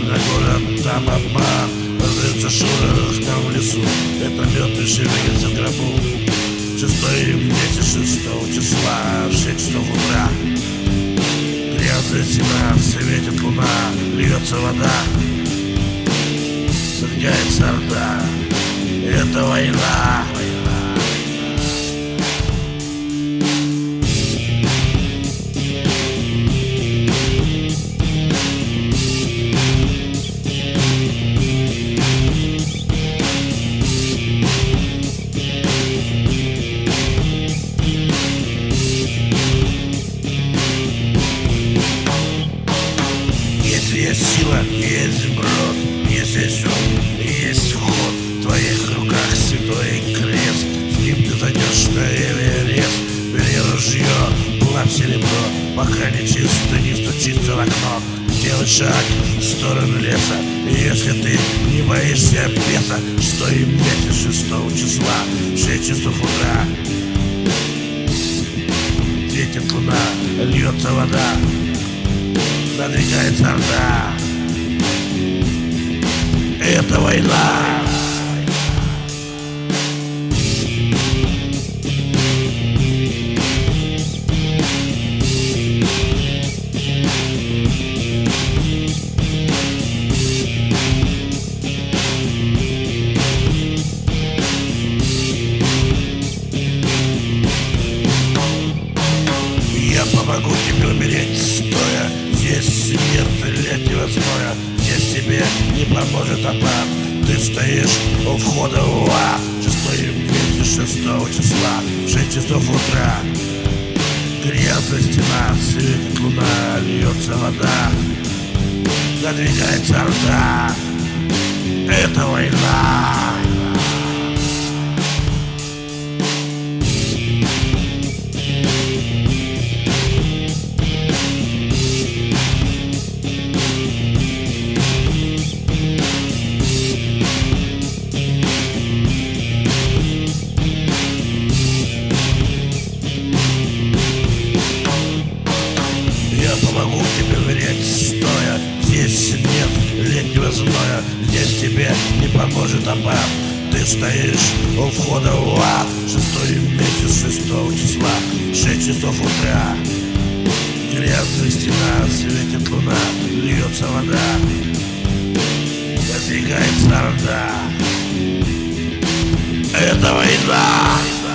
на город, там обман. Раздается шорох там в лесу, это мед и шевелится в гробу. 6-й месяц 6 числа в 6 часов утра. Грязная стена, светит луна, льется вода, сжигается орда. Это война. Есть сила, есть брод, есть ум, есть вход. В твоих руках святой крест, с ним ты зайдешь на Эверест. Бери ружье, плавь серебро, пока не чисто, не стучится в окно. Делай шаг в сторону леса, если ты не боишься беса. 6-й месяц 6 числа в 6 часов утра. Светит луна, льется вода, надвигается орда. Это война. Я помогу тебе умереть стоя. Здесь нет летнего зноя, здесь тебе не поможет опад. Ты стоишь у входа в ад. 6-й месяц 6 числа в 6 часов утра. Грязная стена, светит луна, льется вода, надвигается орда. Это война. Помогу тебе умереть стоя. Здесь нет летнего зноя, здесь тебе не поможет опад. Ты стоишь у входа в ад. 6-й месяц 6 числа 6 часов утра. Грязная стена, светит луна, льется вода, надвигается орда. Это война.